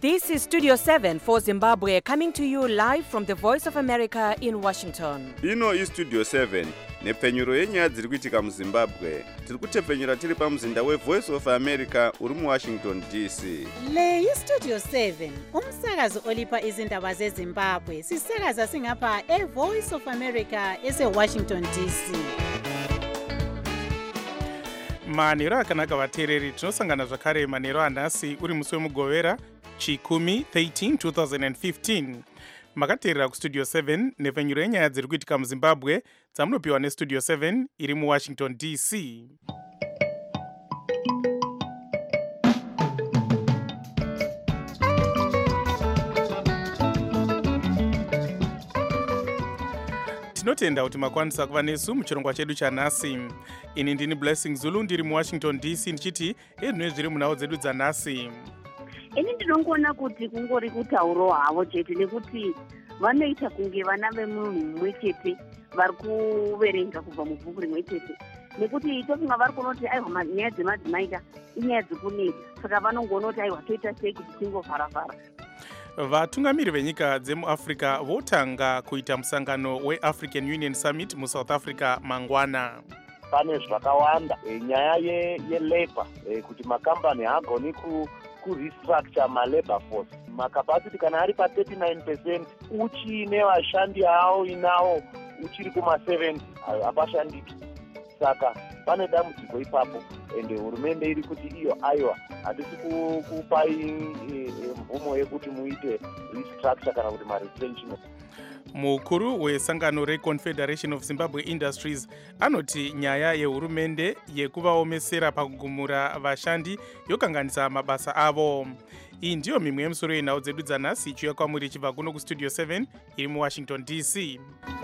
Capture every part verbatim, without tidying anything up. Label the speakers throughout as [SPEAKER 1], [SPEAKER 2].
[SPEAKER 1] This is Studio seven for Zimbabwe, coming to you live from the Voice of America in Washington.
[SPEAKER 2] Ino is Studio seven, nepfenyuro yenyaya dziri kuitika muZimbabwe. Tiri kutepfenyura tiri pamuzinda weVoice of America uri muWashington D C.
[SPEAKER 3] Le iStudio seven, umsakazo olipa izindaba zeZimbabwe. Sisakaza singapha eVoice of America eseWashington D C.
[SPEAKER 4] manheru akanaka vateereri, tinosangana zvakare manheru anhasi uri musi wemugovera chikumi thirteen twenty fifteen. makateerera kustudio seven nepfenyuro yenyaya dziri kuitika muZimbabwe dzamunopiwa nestudio seven iri muWashington D C. tinotenda kuti makwanisa kuva nesu muchirongwa chedu chanhasi. Ini ndini Blessing Zulu, ndiri muWashington D C ndichiti ezvinoi zviri munhau dzedu dzanhasi.
[SPEAKER 5] Ini ndinongoona kuti kungori kutauro havo chete, nekuti vanoita kunge vana vemunhu mumwe chete vari kuverenga kubva mubhuku rimwe chete, nekuti tofunga vari kunoti aiwa nyaya dzemadzimai ka inyaya dzekunetsa, saka vanongoona kuti aiwa toita sei kuti tingovharavhara.
[SPEAKER 4] Vatungamiri venyika dzemuAfrica votanga kuita musangano weAfrican Union Summit muSouth Africa mangwana.
[SPEAKER 6] Pane zvakawanda nyaya yelabor kuti makambani haagoni kurestructure malabor force. Macapacity kana ari pa thirty-nine percent uchine vashandi avo inawo uchiri kuma seventy hapashandiki. Saka pane dambudziko ipapo ende hurumende iri kuti iyo aiwa hatisi kupai mvumo yekuti muite restructure kana kuti maretrenchment.
[SPEAKER 4] Mukuru wesangano reConfederation of Zimbabwe Industries anoti nyaya yehurumende yekuvaomesera pakugumura vashandi yokanganisa mabasa avo. Iyi ndiyo mimwe yemusoro yenhau dzedu dzanhasi ichiuya kwamuri ichibva kuno kustudio seven iri muWashington D C.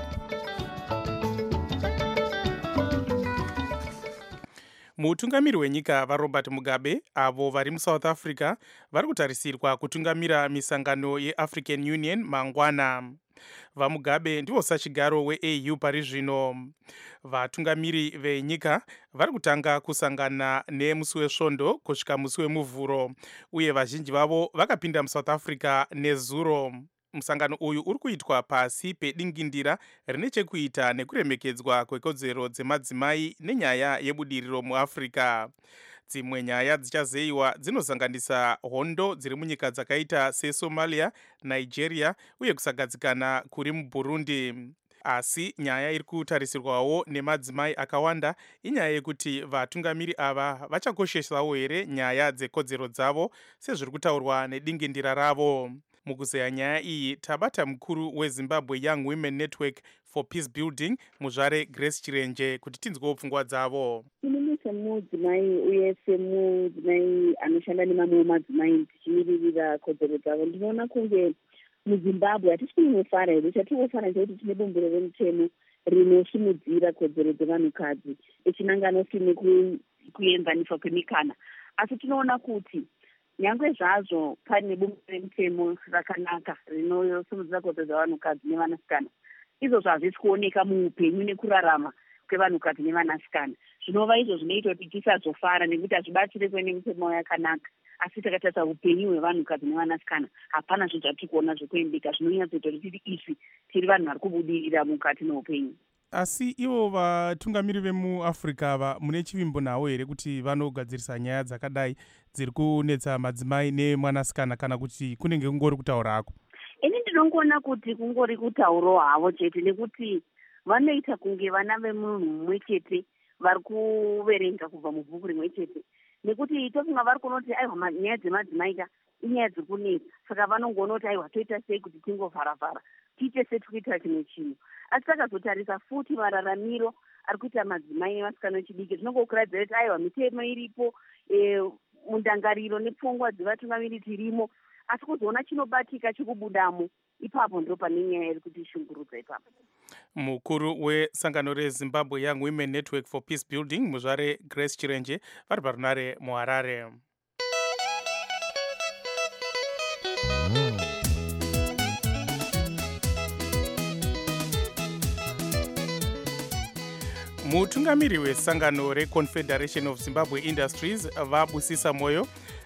[SPEAKER 4] Mutungamiri wenyika vaRobert Mugabe avo vari muSouth Africa vari kutarisirwa kutungamira misangano yeAfrican Union mangwana. VaMugabe ndivo sachigaro weA U pari zvino. Vatungamiri venyika vari kutanga kusangana nemusi wesvondo kusvika musi wemuvhuro, uye vazhinji vavo vakapinda muSouth Africa nezuro. Musangano uyu uri kuitwa pasi pedingindira rine chekuita nekuremekedzwa kwekodzero dzemadzimai nenyaya yebudiriro muAfrica. Dzimwe nyaya dzichazeyiwa dzinosanganisa hondo dziri munyika dzakaita seSomalia, Nigeria uye kusagadzikana kuri muBurundi. Asi nyaya iri kutarisirwawo nemadzimai akawanda inyaya yekuti vatungamiri ava vachakoshesawo here nyaya dzekodzero dzavo sezviri kutaurwa nedingindira ravo. Mukuzeya nyaya iyi tabata mukuru weZimbabwe Young Women Network for Peace Building muzvare Grace Chirenje kuti tinzwewo pfungwa dzavo.
[SPEAKER 5] Inini semudzimai uye semudzimai anoshanda nemamwe madzimai tichimiririra kodzero dzavo, ndinoona kunge muZimbabwe hatisi kunofara here. Chatinofara chekuti tine bumbiro remutemo rinosumudzira kodzero dzevanhukadzi echinanganoti nekuenzaniswa kwemikana, asi tinoona kuti nyangwe zvazvo pane bumbiro remutemo rakanaka rinosumudzira kodzero dzevanhukadzi nevanasikana, izvozvo hazvisi kuoneka muupenyu nekurarama kwevanhukadzi nevanasikana. Zvinova izvo zvinoita kuti tisazofara nekuti hazvibatsire kuene mutemo yakanaka, asi takatarisa upenyu hwevanhukadzi nevanasikana hapana zvinhu zvatiri kuona zvekuendeka zvinonyatsoita kuti tiri isu tiri vanhu vari kubudirira mukati meupenyu.
[SPEAKER 4] Asi ivo vatungamiri vemuAfrica ava mune chivimbo navo here kuti vanogadzirisa nyaya dzakadai dziri kunetsa madzimai nemwanasikana, kana kuti kunenge kungori kutaura hako?
[SPEAKER 5] Ini ndinongoona kuti kungori kutauro havo chete, nekuti vanoita kunge vana vemunhu mumwe chete vari kuverenga kubva mubhuku rimwe chete, nekuti tofunga vari kunoti aiwa nyaya dzemadzimai ka inyaya dziri kunetsa, saka vanongoona kuti aiwa toita sei kuti tingovharavhara tiite setirikuita chimwe chinhu. Asi takazotarisa futi mararamiro ari kuita madzimai nevasikana vechidiki, zvinongokuratidza kuti aiwa mitemo iripo, e, mundangariro nepfungwa dzevatungamiri tirimo, asi kuzoona chinobatika chokubudamo, ipapo ndo pane nyaya iri kuti shungurudza ipapo.
[SPEAKER 4] Mukuru wesangano reZimbabwe Young Women Network for Peace Building muzvare Grace Chirenje vari parunare muHarare. Mutungamiri wesangano reConfederation of Zimbabwe Industries Vabusisa Moyo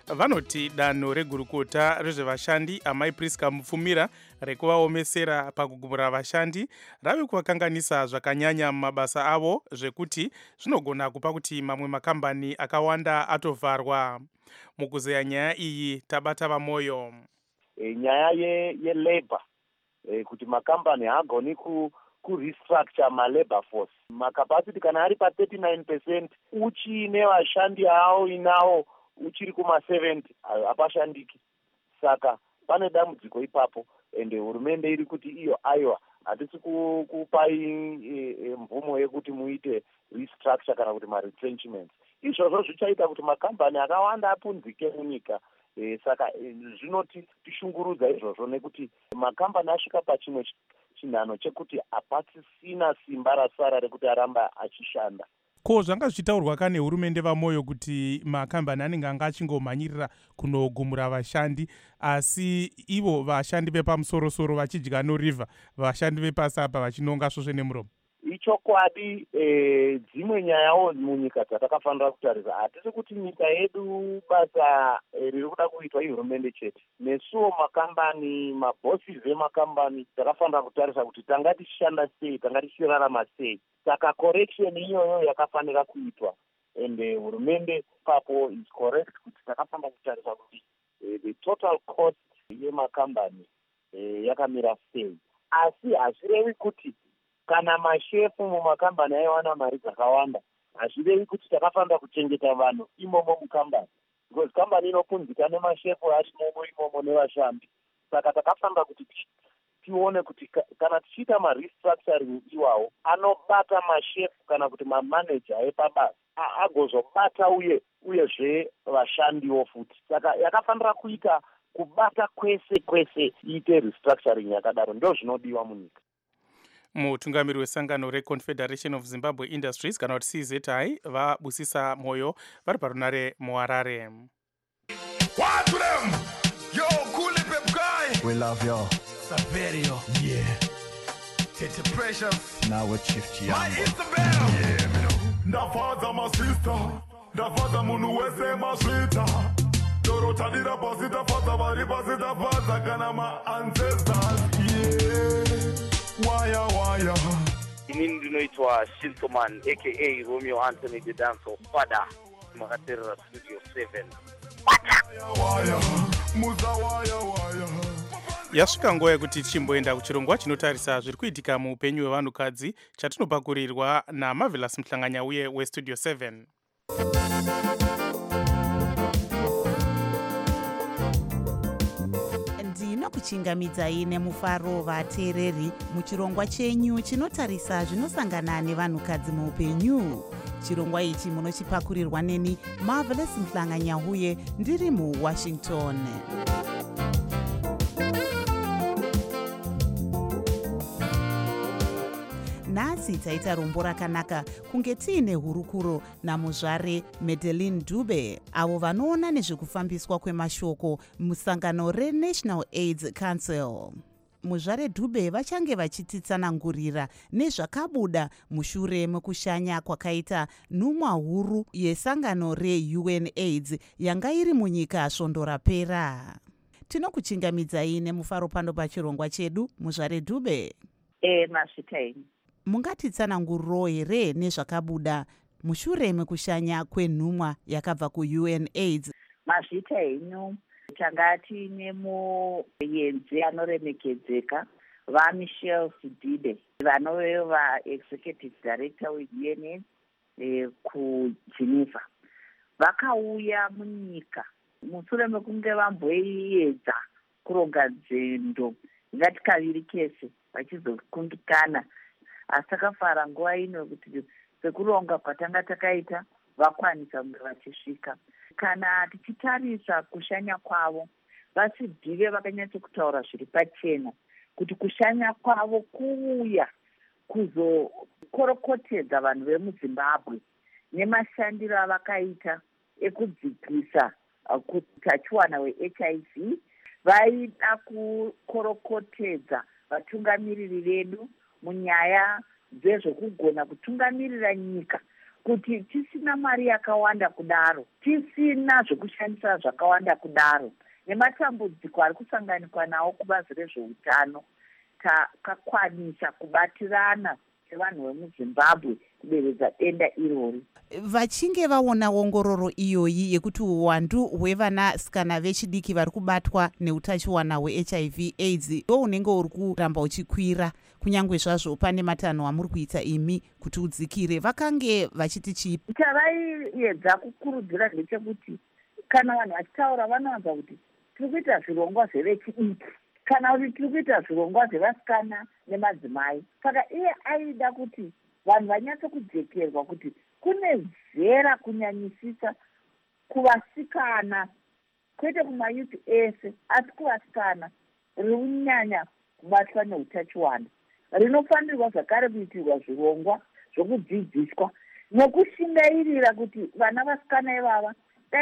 [SPEAKER 4] vanoti danho regurukota rezvevashandi amai Priska Mupfumira rekuvaomesera pakugumura vashandi rave kuvakanganisa zvakanyanya mumabasa avo zvekuti zvinogona kupa kuti mamwe makambani akawanda atovharwa. Mukuzeya nyaya iyi tabata vamoyo.
[SPEAKER 6] E, nyaya yelabor ye e, kuti makambani haagoni ku kurestructure malabor force. Makapasiti kana ari pa thirty-nine percent uchine vashandi hao inawo uchiri kuma seventy hapashandiki. Saka pane dambudziko ipapo ende hurumende iri kuti iyo aiwa hatisi kupai e, e, mvumo yekuti muite restructure kana kuti ma-retrenchments. Izvozvo zvichaita kuti makambani akawanda apunzike munyika. E, saka e, zvinoti tishungurudza izvozvo nekuti makambani asvika pachimwe chinhano chekuti hapasisina simba rasara rekuti aramba achishanda.
[SPEAKER 4] Ko zvanga zvichitaurwa kane hurumende vamoyo kuti makambani anenge anga achingomhanyirira kunogumura vashandi, asi ivo vashandi vepamusoro-soro vachidya norivha, vashandi vepasi apa vachinonga svosve nemuromo?
[SPEAKER 6] Ichokwadi e, dzimwe nyayawo munyika dzatakafanira kutarisa. Hatisi kuti nyika yedu basa e, riri kuda kuitwa ihurumende chete. Nesuwo makambani, mabosses emakambani takafanira kutarisa kuti tanga tichishanda sei, tanga tichirarama sei. Saka correction iyoyo yakafanira kuitwa. Ende hurumende papo is correct kuti takafanira kutarisa kuti e, the total cost yemakambani e, yakamira sei. Asi hazvirevi kuti kana mashefu mumakambani aiwana mari dzakawanda, hazvirevi kuti takafanira kuchengeta vanhu imomo mukambani, because kambani inopunzika nemashefu ari imomo imomo nevashandi. Saka takafanira kuti tione kuti kana tichiita ma-restructuring iwawo anobata mashefu kana kuti mamanager epabasa agozobata uye uyezve vashandiwo futi. Saka yakafanira kuita kubata kwese kwese iite restructuring yakadaro, ndo zvinodiwa munyika.
[SPEAKER 4] Mutungamiri wesangano reConfederation of Zimbabwe Industries kana kuti C Z I vabusisa moyo vari parunare muHarare.
[SPEAKER 7] What to them? Yo, cool pep guy.
[SPEAKER 8] We love you.
[SPEAKER 7] Saverio. Yeah. Tete Precious.
[SPEAKER 8] Now we're Chief Chiambo.
[SPEAKER 7] My Isabel. Yeah, me know. Ndafaza my sister. Ndafaza munu wese maswita. Dorota dira pasita faza bari pasita faza kana my ancestors. Yeah. Waya waya.
[SPEAKER 9] Inini ndinoitwa Shintoman aka Romeo Anthony the Dancer Father makaterera Studio seven.
[SPEAKER 7] Waya muza waya waya.
[SPEAKER 4] Yasvika nguva yekuti tichimboenda kuchirongwa chinotarisa zviri kuitika muupenyu hwevanhukadzi chatinopakurirwa naMarvelous Muhlanganya uye weStudio seven.
[SPEAKER 3] Ndinokuchingamidzai nemufaro vateereri muchirongwa chenyu chinotarisa zvinosangana nevanhukadzi muupenyu. Chirongwa ichi munochipakurirwa neni Marvelous Muhlanganya uye ndiri muWashington. Nhasi taita rombo rakanaka kunge tiine hurukuro namuzvare Madeline Dube, avo vanoona nezvekufambiswa kwemashoko musangano reNational AIDS Council. Muzvare Dube vachange vachititsanangurira nezvakabuda mushure mekushanya kwakaita nhumwa huru yesangano reU N AIDS yanga iri munyika svondo rapera. Tinokuchingamidzai nemufaro pano pachirongwa chedu, muzvare Dube.
[SPEAKER 5] Eh, masvikai.
[SPEAKER 3] Mungatitsananguriro here nezvakabuda mushure mekushanya kwenhumwa yakabva kuU N AIDS?
[SPEAKER 5] Mazvita henyu tanga tiine muenzi anoremekedzeka vaMichelle Sidide vanove vaexecutive director weU N AIDS eh, kuGeneva. Vakauya munyika mushure mekunge vamboedza kuronga nzendo ingati kaviri kese vachizokundikana. Asi takafara nguva ino kuti sekuronga kwatanga takaita vakwanisa kunge vachisvika. Kana tichitarisa kushanya kwavo, vasidhive vakanyatsokutaura zviri pachena kuti kushanya kwavo kuuya kuzokorokotedza vanhu vemuZimbabwe nemashandiro avakaita ekudzikisa utachiwana hweH I V. Vaida kukorokotedza vatungamiriri vedu munyaya dzezvekugona kutungamirira nyika
[SPEAKER 8] kuti tisina mari yakawanda kudaro, tisina zvekushandisa zvakawanda kudaro, nematambudziko ari kusanganikwa nawo kubazi rezveutano, takakwanisa kubatirana sevanhu vemuzimbabwe kuderedza denda irori.
[SPEAKER 3] Vachinge vaona ongororo iyoyi yekuti uwandu hwevanasikana vechidiki vari kubatwa neutachiwana hwe-H I V AIDS ndo unenge uri kuramba uchikwira, kunyange zvazvo pane matanho amuri kuita imi kuti udzikire, vakange vachiti chipi?
[SPEAKER 8] Chavaiedza kukurudzira ndechekuti kana vanhu vachitaura vanowanza kuti tiri kuita zvirongwa zvevechidiki kana kuti tiri kuita zvirongwa zvevasikana nemadzimai. Saka iye aida kuti vanhu vanyatse kujekerwa kuti kune zera kunyanyisisa kuvasikana, kwete kumayuti ese, asi kuvasikana riri kunyanya kubatwa neutachiwana. Rinofanirwa zvakare kuitirwa zvirongwa zvokudzidziswa nekushingairira kuti vana vasikana ivava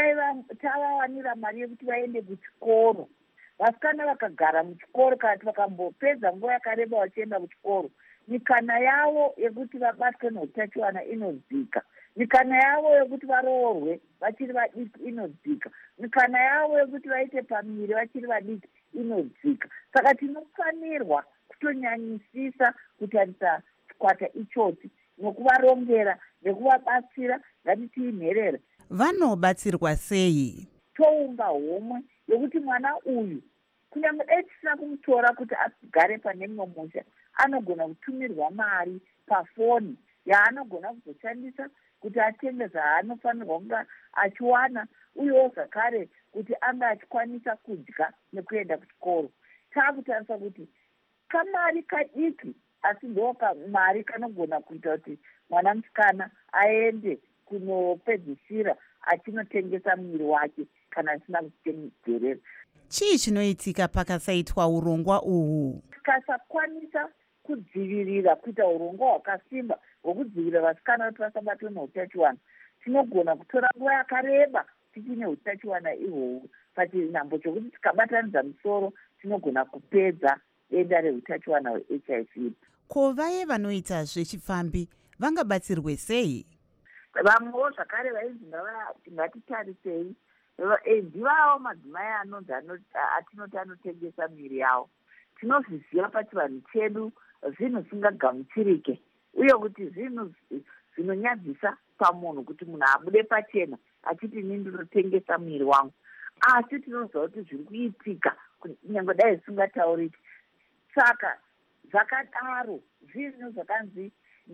[SPEAKER 8] tavawanira mari yekuti vaende kuchikoro. Vasikana vakagara muchikoro kana kuti vakambopedza nguva yakareba vachienda kuchikoro, mikana yavo yekuti vabatwe neutachiwana inodzika. Mikana yavo yekuti varoorwe vachiri vadiki inodzika. Mikana yavo yekuti vaite pamiri vachiri vadiki inodzika. Saka tinofanirwa kutonyanyisisa kutarisa chikwata ichochi nokuvarongera nekuvabatsira. Ngatitiinherera.
[SPEAKER 3] Vanobatsirwa sei?
[SPEAKER 8] Toumba homwe yokuti mwana uyu kunyange dai tisina kumutora kuti agare pane mumwe musha, anogona kutumirwa mari pafoni yaanogona kuzoshandisa kuti atenge zvaanofanirwa kunga achiwana, uyewo zvakare kuti anga achikwanisa kudya nekuenda kuchikoro. Taakutarisa kuti kamari kadiki asi ndo kamari kanogona kuita kuti mwana musikana aende kunopedzisira achinotengesa mwiri wake kana asina kuchitengerera.
[SPEAKER 3] Chii chinoitika pakasaitwa urongwa uhu?
[SPEAKER 8] Tikasakwanisa kudzivirira kuita urongwa hwakasimba hwokudzivirira vasikana kuti vasabatwe neutachiwana, tinogona kutora nguva yakareba tichine utachiwana ihwohwo. Pachinhambo chokuti tikabatanidza musoro tinogona kupedza denda reutachiwana hwe-H I V.
[SPEAKER 3] Ko vaye vanoita zvechifambi vangabatsirwe sei?
[SPEAKER 8] Vamwewo zvakare vainzi ngatitarisei, ndivavo madzimai anonzi atinoti anotengesa miri yavo. Tinozviziva pachivanhu chedu zvinhu zvingagamuchirike, uye kuti zvinhu zvinonyadzisa pamunhu kuti munhu abude pachena achiti ini ndinotengesa miri wangu. Asi tinoziva kuti zviri kuitika kunyange dai zvisingatauriki. Saka zvakadaro zvinhu zvakanzi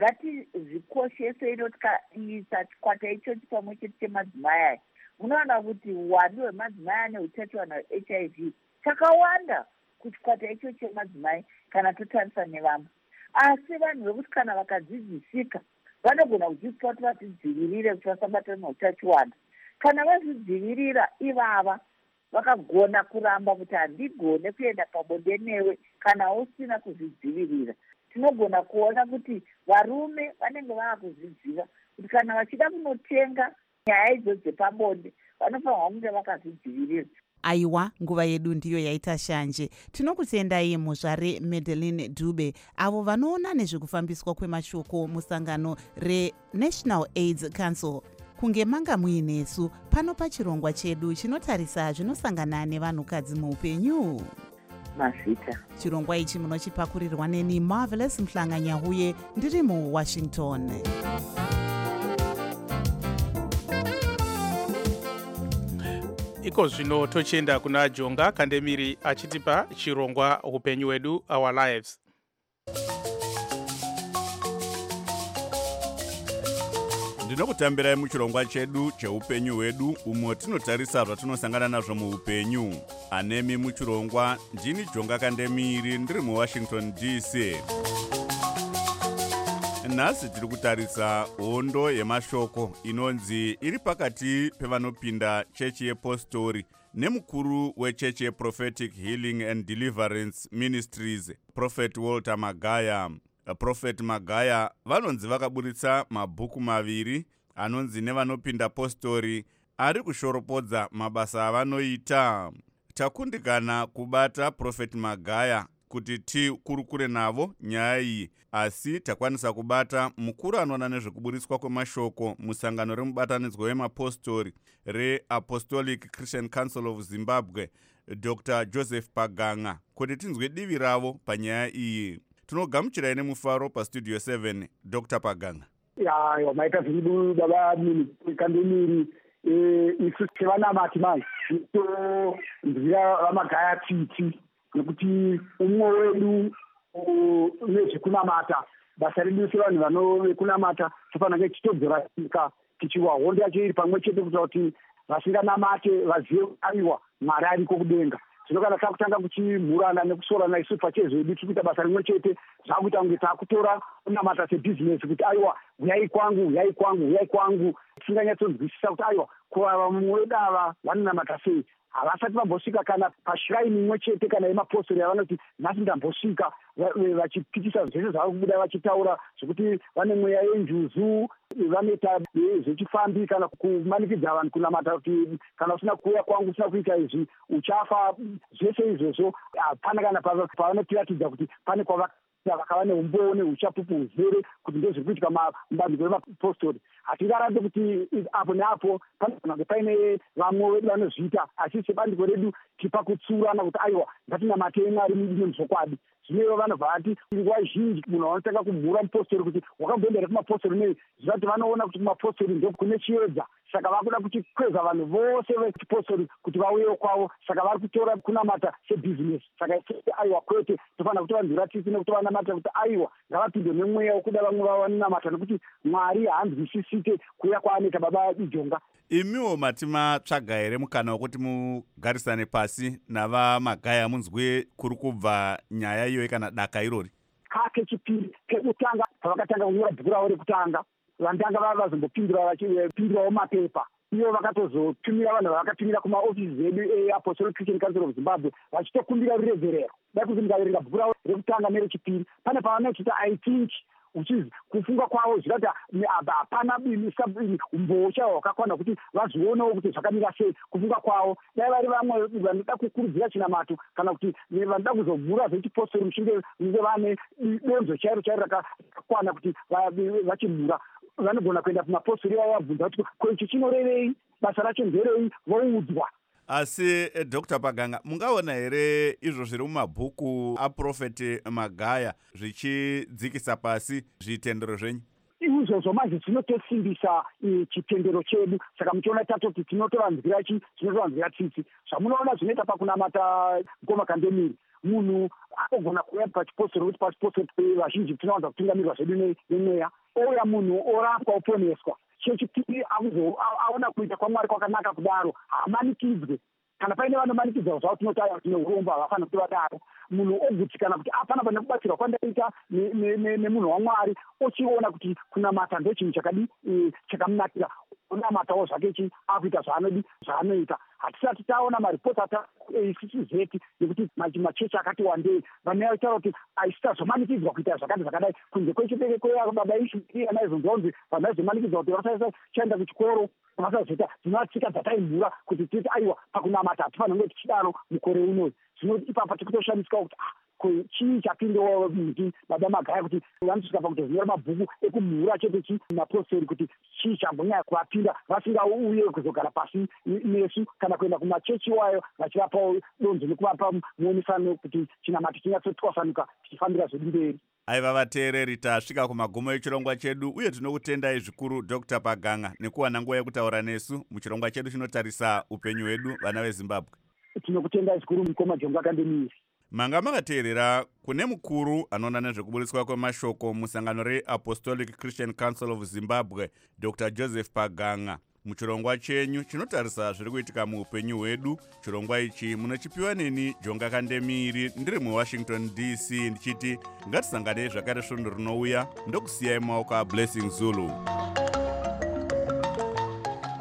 [SPEAKER 8] ngatizvikoshese tikaisa chikwata ichochi pamwe chete chemadzimai aya. Munoona kuti uwandu hwemadzimai ane utachiwana hwe-H I V chakawanda kuchikwata icho chemadzimai kana totarisa nevamwe. Asi vanhu vekuti kana vakadzidzisika vanogona kudzidziswa kuti vadzidzivirire kuti vasabatwa neutachiwana. Kana vazvidzivirira ivava vakagona kuramba kuti handigone kuenda pabonde newe kana usina kuzvidzivirira. Tinogona kuona kuti varume vanenge vava kuzviziva kuti kana vachida kunotenga nyaya idzo dzepabonde vanofanirwa kunge vakazvidzivirira.
[SPEAKER 3] Aiwa, nguva yedu ndiyo yaita shanje. Tinokutendai muzvare Madeline Dube, avo vanoona nezvekufambiswa kwemashoko musangano reNational AIDS Council. Kunge manga muinesu pano pachirongwa chedu chinotarisa zvinosangana nevanhukadzi muupenyu.
[SPEAKER 8] Mazvita.
[SPEAKER 3] Chirongwa ichi munochipakurirwa neni Marvelous Mhlanganyahuye ndiri muWashington.
[SPEAKER 4] Iko zvino tochienda kuna Jonga Kandemiri achitipa chirongwa upenyu wedu, Our Lives.
[SPEAKER 2] Ndinokutambirai muchirongwa chedu cheupenyu hwedu umo tinotarisa zvatinosangana nazvo muupenyu. Anemi muchirongwa ndini Jonga Kandemiri ndiri muWashington D C. Nhasi tiri kutarisa hondo yemashoko inonzi iri pakati pevanopinda chechi yepostori nemukuru wechechi yeProphetic Healing and Deliverance Ministries, Prophet Walter Magaya. Prophet Magaya vanonzi vakaburitsa mabhuku maviri anonzi nevanopinda postori ari kushoropodza mabasa avanoita. Takundikana kubata Prophet Magaya kuti tikurukure navo nyaya iyi, asi takwanisa kubata mukuru anoona nezvekuburiswa kwemashoko musangano remubatanidzwa wemapostori reApostolic Christian Council of Zimbabwe, Doctor Joseph Paganga, kuti tinzwe divi ravo panyaya iyi. Tinogamuchirai nemufaro pastudio seven, Doctor Paganga.
[SPEAKER 10] Ya, maita zvidu baba kandemiri isu sevanamati mai to nzira vamagaya tsitsi nekuti umwe wedu nezvekunamata basa redu sevanhu vanokunamata tofanira tichitodzorasika tichiwahonda chiri pamwe chete kuita kuti vasinganamate vazive aiwa Mwari ariko kudenga. Zvino kana takutanga kuchimhurana nekusorana isu pachezvedu tiri kuita basa rimwe chete, zvakuita kunge takutora kunamata sebhizinesi kuti aiwa uyai kwangu uyai kwangu uyai kwangu, tisinganyatsonzwisisa kuti aiwa kuva mumwe wedu ava vanonamata sei. Havasati vambosvika kana pashiraini imwe chete kana yemapostori yavanoti nhasi ndambosvika, vachipikisa zvese zvava kubuda vachitaura zvokuti vane mweya yenjuzu, vanoita zvechifambi kana kumanikidza vanhu kunamata kuti kana usina kuuya kwangu usina kuita izvi uchafa. Zvese izvozvo hapana kana pavanotiratidza kuti pane kwava vakava neumbone uchapupu uzere kuti ndezviri kuitika mubandiko remapostori. Hatingarambe kuti apo neapo panenge paine vamwe vedu vanozviita, asi sebandiko redu tipa kutsurana kuti aiwa ngatinamatei Mwari nemuzvokwadi. Zvino vanobva vati nguva zhinji munhu vanotanga kumhura mupostori kuti wakamboenda here kumapostori nei, zvati vanoona kuti kumapostori ndo kune chiedza, saka vakuda kuchikweza vanhu vose vechipostori kuti vauyewo kwavo, saka vari kutora kunamata sebhizinesi. Saka aiwa kwete, tofanira kuti vanhura tsitsi nekuti vanamata kuti aiwa ngavapinde nemweya wekuda vamwe vavanamata, nekuti Mwari haanzwisisike kuuya kwaanoita baba ijonga.
[SPEAKER 2] Imiwo mati matsvaga here mukana wekuti mugarisane pasi navamagaya munzwe kuri kubva nyaya iyoyi kana daka irori?
[SPEAKER 10] Kake chipiri kekutanga pavakatanga kunyora bhuku ravo rekutanga, vandanga vava vazombopindura vachipindurawo mapepa. Iyo vakatozotumira vanhu vavakatumira kumaofisi edu eApostolic Christian Council of Zimbabwe vachitokumbira rureverero. Dai kuti ndikaverenga bhuku ravo rekutanga nerechipiri, pane pavanochita I think uchizi kufunga kwavo zvikati hapana umbosha hwakakwana kuti vazvionewo kuti zvakamira sei kufunga kwavo. Dai vari vamwe vanoda kukurudzira chinamato kana kuti vanoda kuzomhura zvechipostori mushinge kunge vane donzo chairo chairo rakakwana kuti vachimhura, vanogona kuenda kumapostori avo vabvunza kuti ko ichi chinorevei, basa racho nderei, voudzwa.
[SPEAKER 2] Asi Doctor Paganga, mungaona here izvo zviri mumabhuku aprofeti Magaya zvichidzikisa pasi zvitendero zvenyu?
[SPEAKER 10] Izvozvo manje zvinotosimbisa chitendero chedu, saka muchiona tatoti tinotovanzwira chi tinotovanzwira tsitsi. Zvamunoona zvinoita pakunamata ngoma kandemiri, munhu akogona kuuya pachipostori kuti pachipostori vazhinji tinowanza kutungamirwa zvedu nemweya, ouya munhu orapwa oponeswa. Chechipiri aona kuita kwaMwari kwakanaka kudaro, haamanikidzwe. Kana paine vanomanikidzwa zvavo tinotaya tine urombo, havafanira kuti vadaro. Munhu ogutsikana kuti apana pane kubatsirwa kwandaita nemunhu waMwari, ochiona kuti kunamata ndochinhu chakadi chakamunakira, unamatawo zvake chi akuita zvaanodi zvaanoita. Hatisati taona maripoti atisizeti yekuti machechi akati wandei, vanhu vaitaura kuti aisitazomanikidzwa kuita zvakati zvakadai, kunze kwechibereko baba isu anaizonzonzi vanhu vaizomanikidzwa kuti vasachaenda kuchikoro, vasazoita dzinovatsika dzataimhura kuti titi aiwa pakunamata hatifanira kunge tichidaro mukore unoyi. Zvino ipapa tikutoshamisika kuti chii chapindewo muti baba Magaya kuti vanosvika pakutozonyora mabhuku ekumhura chete chi mapostori kuti chii chambonyanya kuvapinda vasingauye kuzogara pasi nesu kana kuenda kumachechi wayo vachivapawo donzo nekuvapa muonesano kuti chinamati chinyatsotwasanuka tichifambira zvedu mberi.
[SPEAKER 2] Aiva vateereri, tasvika kumagumo echirongwa chedu uye tinokutendai zvikuru Doctor Paganga nekuwana nguva yekutaura nesu muchirongwa chedu chinotarisa upenyu hwedu vana veZimbabwe.
[SPEAKER 10] Tinokutendai zvikuru mukoma Jonga Kandemiri.
[SPEAKER 2] Manga makateerera kune mukuru anoona nezvekuburiswa kwemashoko musangano reApostolic Christian Council of Zimbabwe, Doctor Joseph Paganga. Muchirongwa chenyu chinotarisa zviri kuitika muupenyu hwedu. Chirongwa ichi munochipiwa neni Jonga Kandemiri ndiri muWashington D C ndichiti ngatisanganei zvakare svondo rinouya, ndokusiyai maoko aBlessing Zulu.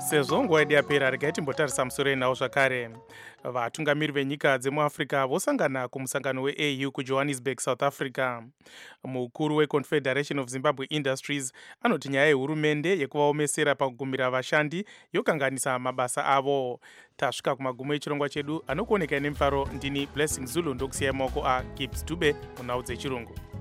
[SPEAKER 4] sezvo nguva yedu yapera regai timbotarisa musoro enawo zvakare. Vatungamiri venyika dzemuafrica vosangana kumusangano we-A U kujohannesburg, south africa. Mukuru weConfederation of Zimbabwe Industries anoti nyaya yehurumende yekuvaomesera pakugumira vashandi yokanganisa mabasa avo. Tasvika kumagumo echirongwa chedu, anokuoneka nemufaro. Ndini Blessing Zulu, ndokusiyai maoko aGibbs Dube munhau dzechirungu.